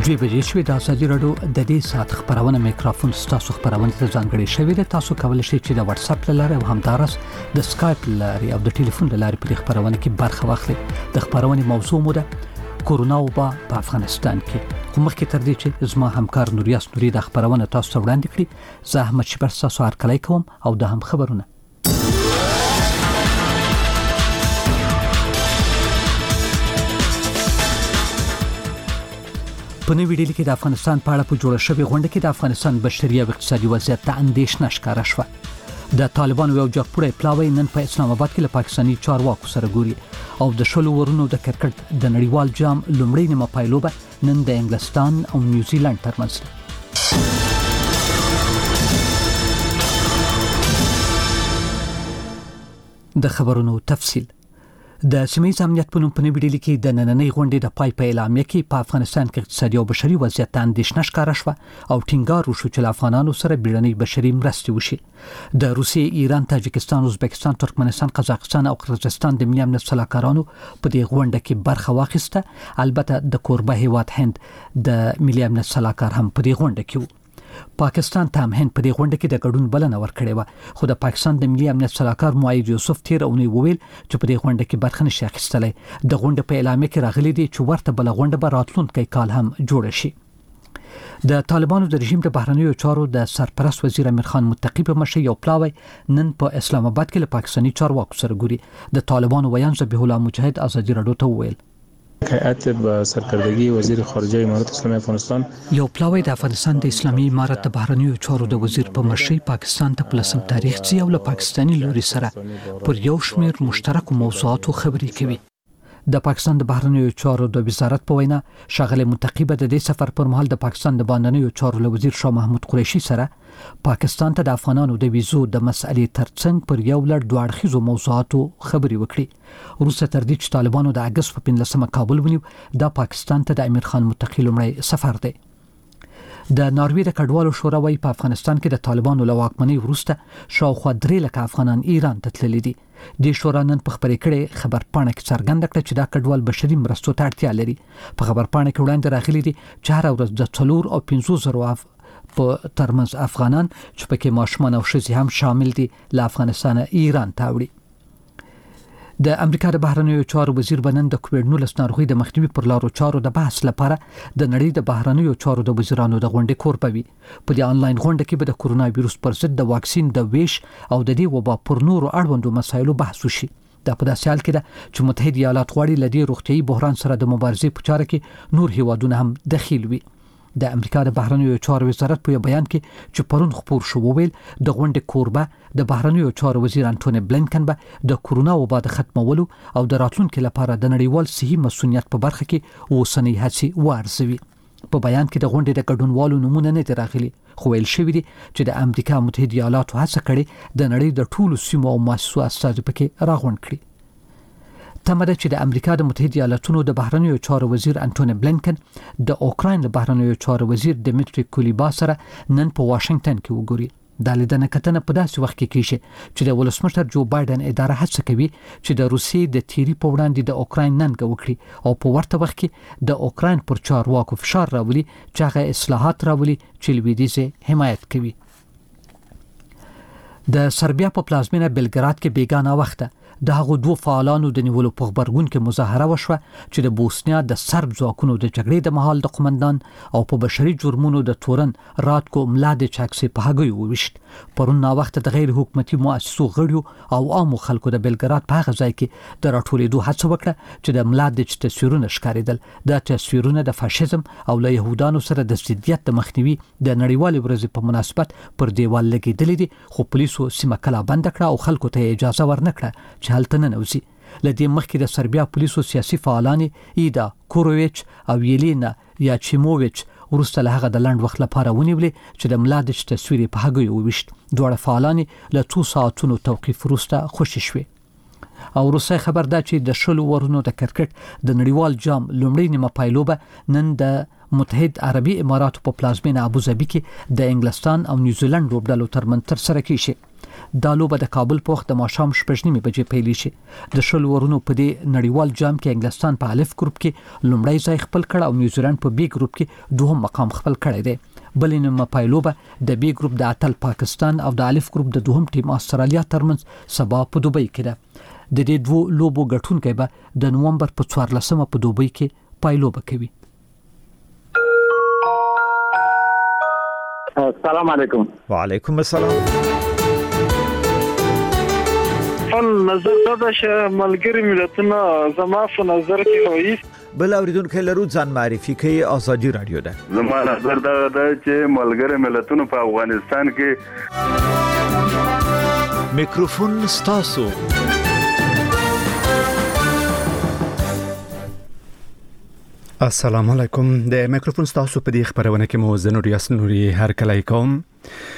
دوی بجې شوې د ازادي راډیو د دې ساعت خبرونه میکروفون ستاسو خبرونه ته ځانګړي شوې ده. تاسو کولی شئ چې د واتس اپ لاره او همدارس د سکایپ لاره او د ټلیفون لاره په خبرونه کې برخه واخلئ. د خبرونه موضوع مو ده کورونا وبا په افغانستان کې. خو مخکې تر دې چې زما همکار نوریاس نوري د خبرونه تاسو ته وړاندې کړي، زه احمد شبر تاسو هرکلی کوم او د هم خبرونه په نوې ډیلي کې د افغانستان په اړه په جوړه شوې غونډه کې د افغانستان بشري او اقتصادي وضعیت ته اندېښنه ښکاره شوه. د طالبانو یو جګپوړی پلاوی نن په اسلام آباد کې له پاکستاني چارواکو سره ګوري او د شلو ورونو د کرکټ د نړیوال جام لومړی نیمه پایلوبه نن د انګلستان او نیوزیلند ترمنځ ده. د خبرونو تفصیل د سیمه‌ییز امنیت په نوم په نوې ډیلي کې د نننۍ غونډې د پای په اعلامیه کې په افغانستان کې اقتصادي او بشري وضعیت ته اندېښنه ښکاره شوه او ټینګار وشو چې له افغانانو سره بیړنۍ بشري مرستې وشي. د روسیې، ایران، تاجکستان، ازبکستان، ترکمنستان، قزاقستان او قرغیزستان د ملي امنیت سلاکارانو په دې غونډه کې برخه واخیسته. البته د کوربه هیواد هند د ملي امنیت سلاکار هم په دې غونډه کې و. پاکستان ته هم هند په دې غونډه کې د ګډون بلنه ورکړې و، خو د پاکستان د ملي امنیت سلاکار معید یوسف تیر اونۍ وویل چې په دې غونډه کې برخه نشي اخیستلی. د غونډې په اعلامیه کې راغلي دي چې ورته بل غونډه به راتلونکي کال هم جوړه شي. د طالبانو د رژیم د بهرنیو چارو د سرپرست وزیر امیر خان متقی په مشرۍ یو پلاوی نن په اسلام آباد کې له پاکستاني چارواکو سره ګوري. د طالبانو ویان ذبیح الله مجاهد ازادي راډیو ته وویل هیئت به سرکردگی وزیر خارجه امارات اسلامی افغانستان یو پلاوی د افغانستان د اسلامي امارت د بهرنیو چارو د وزیر په مشرۍ پاکستان ته پلسم تاریخ ځي او له پاکستاني لوري سره پر یو شمېر مشترکو موضوعاتو خبرې کوي. د پاکستان د بهرنیو چارو د وزارت په وینا ښاغلی متقی به د دې سفر پر مهال د پاکستان د باندنیو چارو له وزیر شاه محمود قریشي سره پاکستان ته د افغانانو د ویزو د مسئلې ترڅنګ پر یو لړ دوه اړخیزو موضوعاتو خبرې وکړي. وروسته تر دې چې طالبانو د اګست په 15 کابل ونیو، دا پاکستان ته د امیر خان متقی لومړی سفر دی. د ناروې د کډوالو شورا وايي په افغانستان کې د طالبانو له واکمنۍ وروسته شاوخوا 3 لکه افغانان ایران ته تللي دي. د شورا نن په خبرې کړې خبرپاڼه کې څرګنده کړه چې دا کډوال بشري مرستو ته اړتیا لري. په خبرپاڼه کې وړاندې راغلي دي چې هر ورځ د 4 او 5 زره په ترمنځ افغانان چې پکې ماشومان او ښځې هم شامل دي له افغانستان ایران ته وړي. د امریکا د بهرنیو چارو وزیر بنن د کووډ-19 ناروغي د مخنیوي پر لارو چارو د بحث لپاره د نړۍ د بهرنیو چارو د وزیرانو د غونډې کوربه وي. په دې انلاین غونډه کې به د کورونا وایروس پر ضد د واکسین د ویش او د دې وبا پر نورو اړوندو مسایلو بحث وشي. دا په داسې حال کې ده چې متحده ایالات غواړي له دې روغتیايي بحران سره د مبارزې په چاره کې نور هیوادونه هم دخیل وي. د امریکا د بهرنیو چارو وزارت په بیان کې چې پرون خبر شو وویل د غونډې کوربه د بهرنیو چارو وزیر انټونی بلینکن به د کورونا وبا د ختمولو او د راتلونکو لپاره د نړیوال صحي مسؤلیت په برخه کې اوسنۍ هڅې وارزوي. په بیان کې د غونډې د ګډونوالو نمونه نه دي راغلي، خو ویل شوی دی چې د امریکا متحده ایالاتو هڅه کړې د نړۍ د ټولو سیمو او مؤسسو استازي پکې راغونډ کړي. تمه ده چې د امریکا د متحده ایالاتونو د بهرنیو چارو وزیر انټونی بلینکن د اوکراین د بهرنیو چارو وزیر دمیټری کولیبا سره نن په واشنگټن کې وګوري. د لیدنه کتنه په داسې وخت کې کیږي چې د ولسمشر جو بایدن اداره هڅه کوي چې د روسیې د تیری په وړاندې د اوکراین ننګه وکړي او په ورته وخت کې د اوکراین پر چارواکو فشار راولي چې هغه اصلاحات راولي چې لویدیځ حمایت کوي. د سربیا په پلازمینه بلګراد کې بیګانه وخته د هغو دوه فعالانو د نیولو په خبرګون کې مظاهره وشوه چې د بوسنیا د سرب ځواکونو د جګړې د مهال د قومندان او په بشري جرمونو د تورن راتکو ملادیچ عکسي په هغوی وویشت. پرون نا وخت د غیر حکومتي مؤسسو غړیو او عامو خلکو د بلګراد په هغه ځای کې د راټولېدو هڅه وکړه چې د ملادیچ تصویرونه ښکارېدل. دا تصویرونه د فاشیزم او له يهودانو سره د ضدیت د مخنیوي د نړیوالې ورځې په مناسبت پر دیوال لګېدلې دي، خو پولیسو سیمه کلا بند کړه او خلکو ته اجازه ورنکړه چې هلته ننوځي. لدې مخکې د سربیا پولیسو سیاسي فعالانې ایدا کوروویچ او یلینا یاچیموویچ وروسته له هغه د لنډ وخت لپاره ونیولې چې د ملادیچ تصویر په هغوی وویشت. دواړه فعالانې له 2 ساعتونو توقیف وروسته خوشي شوې. او روسي خبر ده چې د شلو ورونو د کرکټ د نړیوال جام لومړی نیمه پایلوبه نن د متحد عربي اماراتو په پلازمینه ابوظبي کې د انګلستان او نیوزیلند لوبډلو ترمنځ ترسره کیږي. دا لوبه د کابل په وخت د ماښام 8:30 بجې پیل شي. د شل ورونو په دې نړیوال جام کې انګلستان په الف ګروپ کې لومړی ځای خپل کړ او نیوزیلند په بی ګروپ کې دوهم مقام خپل کړی دی. بلینه پایلوبه د بی ګروپ د اتل پاکستان او د الف ګروپ د دوهم ټیم استرالیا ترمنځ سبا په دوبۍ کې ده. د دې دوه لوبو ګټونکي به د نومبر په 14مه په دوبۍ کې پایلوبه کوي. السلام علیکم. وعلیکم السلام. نظر دا چې ملګری ملتونه زما په نظر کې وایي بل اوریدونکو لرو ځان معرفي کوي. ازادي رادیو ده. زما نظر دا چې ملګری ملتونه په افغانستان کې میکروفون ستاسو. السلام علیکم. د میکروفون ستاسو په دې خبرونه کې مو زه نور یاسین نوري هر کله کوم.